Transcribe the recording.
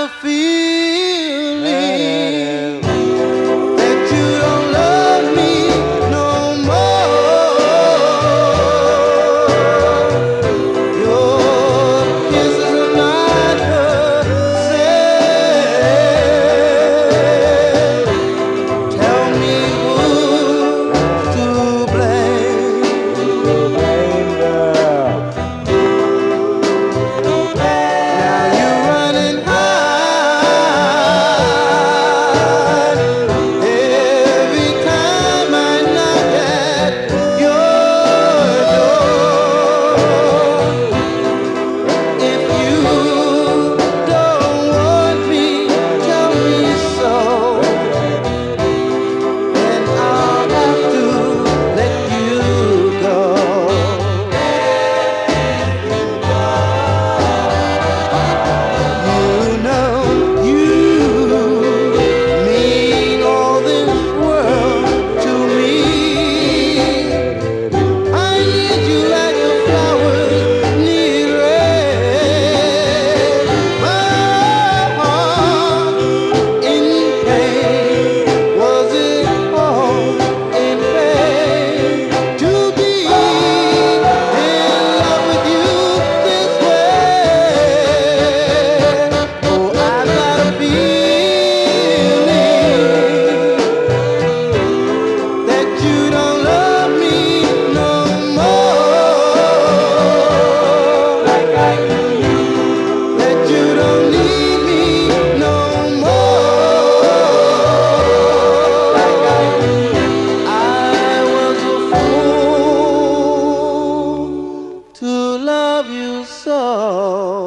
feeling that you don't love me no more. Your kisses are not the same. Tell me who's to blame. Now you're running hard every time I knock at your door. If you don't want me, tell me so, and I'll have to let you go. You know you mean all this world to me. I need you like the flowers need rain. My heart in pain, was it all in vain to be in love with you this way? Oh, I got a feeling that you don't love me no more, like I do you, that you don't need me no more, like I do you. I was a fool to love you so.